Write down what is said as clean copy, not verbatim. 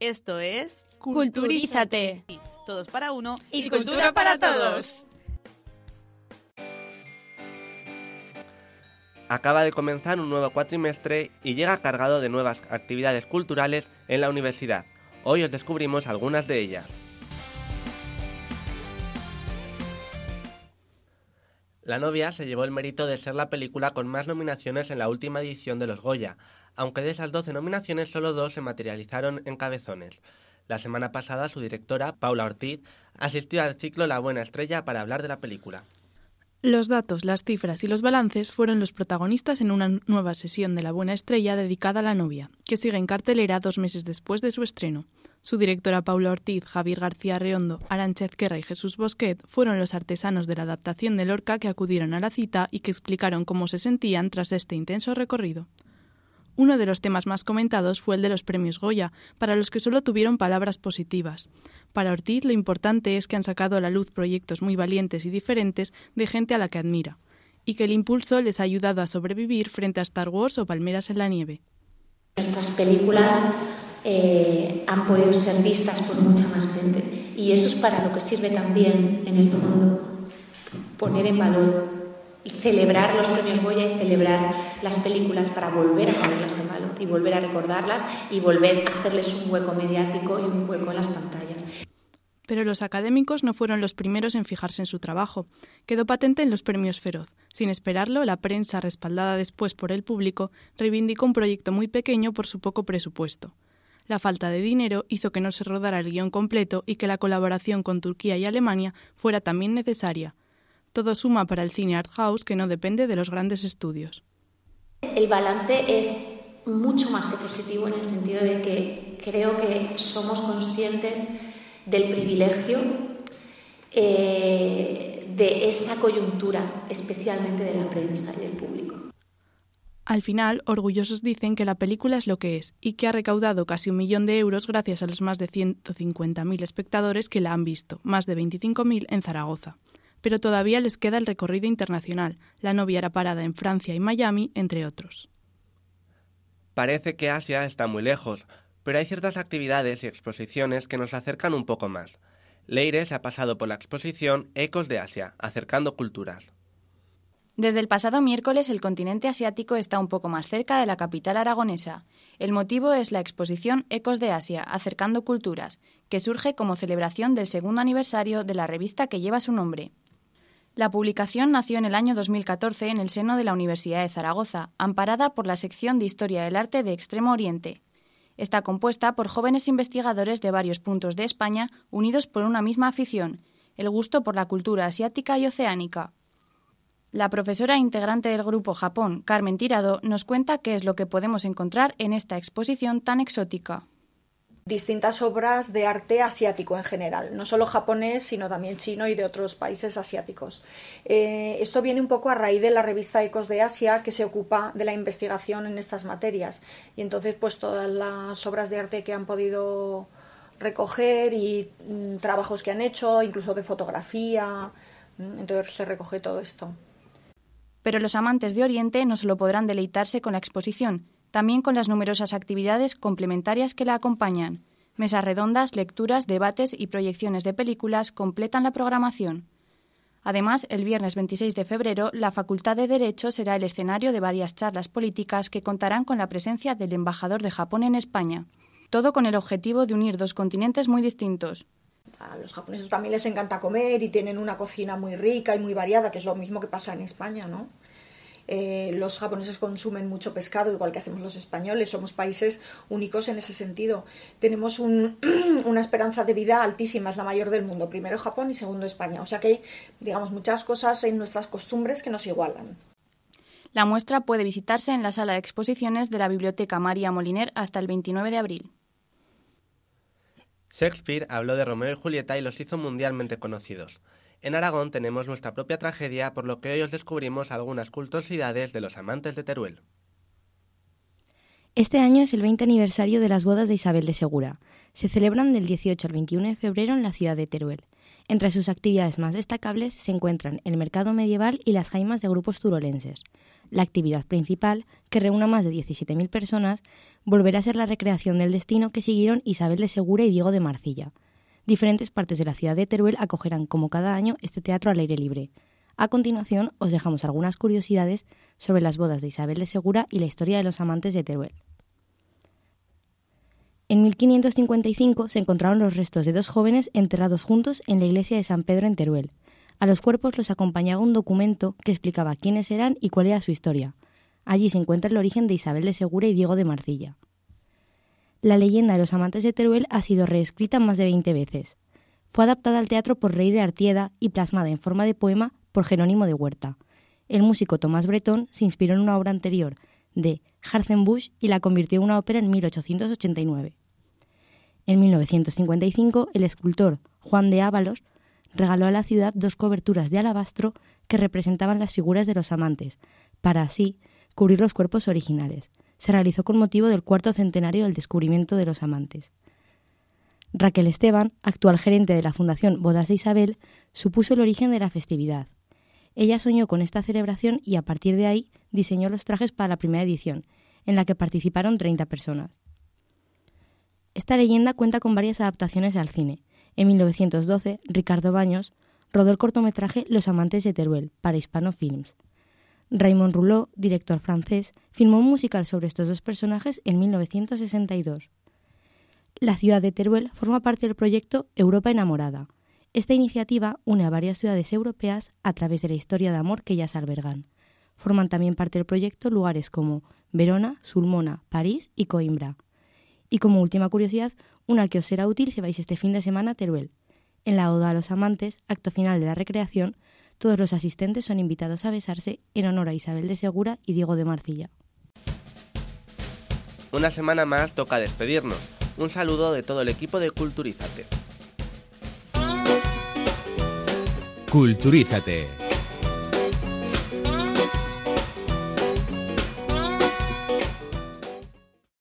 Esto es Culturízate. Todos para uno y cultura para todos. Acaba de comenzar un nuevo cuatrimestre y llega cargado de nuevas actividades culturales en la universidad. Hoy os descubrimos algunas de ellas. La novia se llevó el mérito de ser la película con más nominaciones en la última edición de los Goya, aunque de esas 12 nominaciones solo 2 se materializaron en cabezones. La semana pasada su directora, Paula Ortiz, asistió al ciclo La Buena Estrella para hablar de la película. Los datos, las cifras y los balances fueron los protagonistas en una nueva sesión de La Buena Estrella dedicada a la novia, que sigue en cartelera 2 meses después de su estreno. Su directora Paula Ortiz, Javier García Reondo, Arantxa Ezquerra y Jesús Bosquet fueron los artesanos de la adaptación de Lorca que acudieron a la cita y que explicaron cómo se sentían tras este intenso recorrido. Uno de los temas más comentados fue el de los premios Goya, para los que solo tuvieron palabras positivas. Para Ortiz, lo importante es que han sacado a la luz proyectos muy valientes y diferentes de gente a la que admira, y que el impulso les ha ayudado a sobrevivir frente a Star Wars o Palmeras en la nieve. Nuestras películas han podido ser vistas por mucha más gente, y eso es para lo que sirve también, en el fondo, poner en valor y celebrar los premios Goya y celebrar las películas para volver a ponerlas en valor y volver a recordarlas y volver a hacerles un hueco mediático y un hueco en las pantallas. Pero los académicos no fueron los primeros en fijarse en su trabajo. Quedó patente en los premios Feroz. Sin esperarlo, la prensa, respaldada después por el público, reivindicó un proyecto muy pequeño por su poco presupuesto. La falta de dinero hizo que no se rodara el guión completo y que la colaboración con Turquía y Alemania fuera también necesaria. Todo suma para el cine art house que no depende de los grandes estudios. El balance es mucho más que positivo en el sentido de que creo que somos conscientes del privilegio de esa coyuntura, especialmente de la prensa y del público. Al final, orgullosos dicen que la película es lo que es y que ha recaudado casi 1 millón de euros gracias a los más de 150.000 espectadores que la han visto, más de 25.000 en Zaragoza. Pero todavía les queda el recorrido internacional. La novia era parada en Francia y Miami, entre otros. Parece que Asia está muy lejos, pero hay ciertas actividades y exposiciones que nos acercan un poco más. Leire se ha pasado por la exposición Ecos de Asia, acercando culturas. Desde el pasado miércoles el continente asiático está un poco más cerca de la capital aragonesa. El motivo es la exposición Ecos de Asia, acercando culturas, que surge como celebración del 2º aniversario de la revista que lleva su nombre. La publicación nació en el año 2014 en el seno de la Universidad de Zaragoza, amparada por la sección de Historia del Arte de Extremo Oriente. Está compuesta por jóvenes investigadores de varios puntos de España unidos por una misma afición, el gusto por la cultura asiática y oceánica. La profesora integrante del grupo Japón, Carmen Tirado, nos cuenta qué es lo que podemos encontrar en esta exposición tan exótica. Distintas obras de arte asiático en general, no solo japonés, sino también chino y de otros países asiáticos. Esto viene un poco a raíz de la revista Ecos de Asia, que se ocupa de la investigación en estas materias. Y entonces, pues todas las obras de arte que han podido recoger y trabajos que han hecho, incluso de fotografía, entonces se recoge todo esto. Pero los amantes de Oriente no solo podrán deleitarse con la exposición, también con las numerosas actividades complementarias que la acompañan. Mesas redondas, lecturas, debates y proyecciones de películas completan la programación. Además, el viernes 26 de febrero, la Facultad de Derecho será el escenario de varias charlas políticas que contarán con la presencia del embajador de Japón en España. Todo con el objetivo de unir 2 continentes muy distintos. A los japoneses también les encanta comer y tienen una cocina muy rica y muy variada, que es lo mismo que pasa en España, ¿no? Los japoneses consumen mucho pescado, igual que hacemos los españoles. Somos países únicos en ese sentido. Tenemos una esperanza de vida altísima, es la mayor del mundo. Primero Japón y segundo España. O sea que hay, digamos, muchas cosas en nuestras costumbres que nos igualan. La muestra puede visitarse en la sala de exposiciones de la Biblioteca María Moliner hasta el 29 de abril. Shakespeare habló de Romeo y Julieta y los hizo mundialmente conocidos. En Aragón tenemos nuestra propia tragedia, por lo que hoy os descubrimos algunas curiosidades de los amantes de Teruel. Este año es el 20 aniversario de las bodas de Isabel de Segura. Se celebran del 18 al 21 de febrero en la ciudad de Teruel. Entre sus actividades más destacables se encuentran el mercado medieval y las jaimas de grupos turolenses. La actividad principal, que reúne a más de 17.000 personas, volverá a ser la recreación del destino que siguieron Isabel de Segura y Diego de Marcilla. Diferentes partes de la ciudad de Teruel acogerán, como cada año, este teatro al aire libre. A continuación, os dejamos algunas curiosidades sobre las bodas de Isabel de Segura y la historia de los amantes de Teruel. En 1555 se encontraron los restos de 2 jóvenes enterrados juntos en la iglesia de San Pedro en Teruel. A los cuerpos los acompañaba un documento que explicaba quiénes eran y cuál era su historia. Allí se encuentra el origen de Isabel de Segura y Diego de Marcilla. La leyenda de los amantes de Teruel ha sido reescrita más de 20 veces. Fue adaptada al teatro por Rey de Artieda y plasmada en forma de poema por Jerónimo de Huerta. El músico Tomás Bretón se inspiró en una obra anterior de Hartzenbusch y la convirtió en una ópera en 1889. En 1955, el escultor Juan de Ábalos regaló a la ciudad 2 coberturas de alabastro que representaban las figuras de los amantes, para así cubrir los cuerpos originales. Se realizó con motivo del 4º centenario del descubrimiento de los amantes. Raquel Esteban, actual gerente de la Fundación Bodas de Isabel, supuso el origen de la festividad. Ella soñó con esta celebración y a partir de ahí diseñó los trajes para la primera edición, en la que participaron 30 personas. Esta leyenda cuenta con varias adaptaciones al cine. En 1912, Ricardo Baños rodó el cortometraje Los amantes de Teruel para Hispano Films. Raymond Rouleau, director francés, filmó un musical sobre estos 2 personajes en 1962. La ciudad de Teruel forma parte del proyecto Europa Enamorada. Esta iniciativa une a varias ciudades europeas a través de la historia de amor que ellas albergan. Forman también parte del proyecto lugares como Verona, Sulmona, París y Coimbra. Y como última curiosidad, una que os será útil si vais este fin de semana a Teruel. En la Oda a los Amantes, acto final de la recreación, todos los asistentes son invitados a besarse en honor a Isabel de Segura y Diego de Marcilla. Una semana más toca despedirnos. Un saludo de todo el equipo de Culturízate. Culturízate.